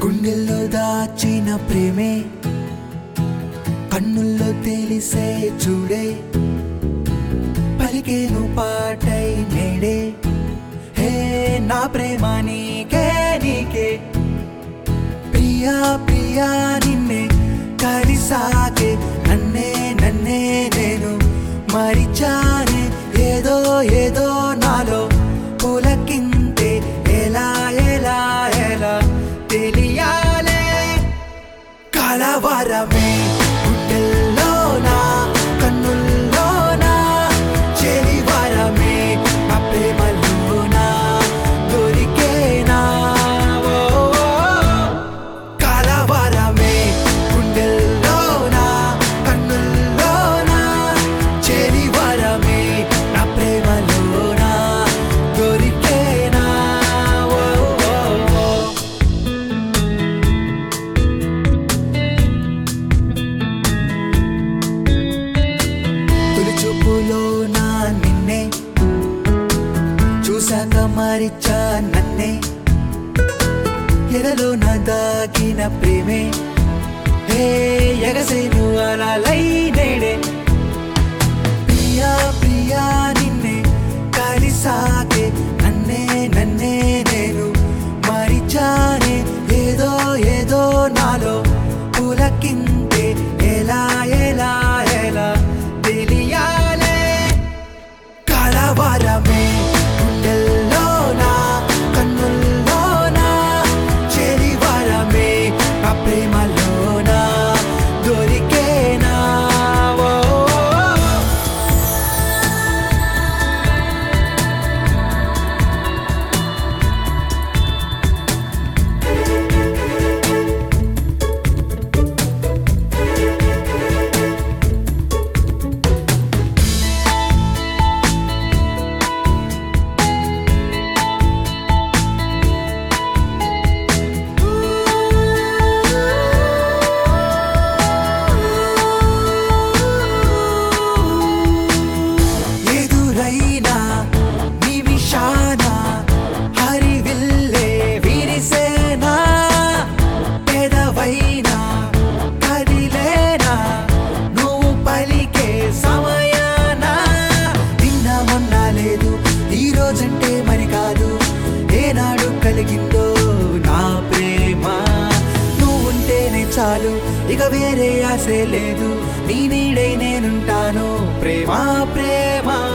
గుండెల్లో దాచిన ప్రేమే కన్నుల్లో తెలిసే చూడే పలికేను పాటై నేడే హే నా ప్రేమ నీకే నీకే ప్రియా ప్రియా నిన్నే కలిసాకే నన్నే నన్నే నేను మరిచానే ఏదో ఏదో నాలో పులకింతే ఎలా ఎలా ఎలా తెలియాలే కలవరమే గుండెల్లోనా కన్నుల్లోనా చెలివరమే నా ప్రేమలోనా దొరికేనా ఓ కలవరమే గుండెల్లోనా కన్నుల్లోనా చెలివరమే నా ప్రేమలోనా దొరికేనా ఓ చూపులోనా నిన్నే చూసాక మరిచా నన్నే ఎదలో నా దాగిన ప్రేమే హే ఎగసేను అలలై నేడే ప్రియా ప్రియా నిన్నే కలిసాకే నన్నే నన్నే నేను మరిచానే ఏదో ఏదో నాలో పులకింతే ఎలా ఎలా ఎలా తెలియాలే కలవరమే గుండెల్లోనా కన్నుల్లోనా చెలివరమే నా ప్రేమలోనా దొరికేనా ఓ ఎదురైనా నిమిషాన హరివిల్లే విరిసేనా పెదవైనా కదిలేనా నువ్వు పలికే సమయాన నిన్న మొన్న లేదు ఈ రోజంటే మరి కాదు ఏనాడు కలిగిందో నా ప్రేమ నువ్వుంటేనే చాలు ఇక వేరే ఆశే లేదు నీ నీడై నేనుంటాను ప్రేమ ప్రేమ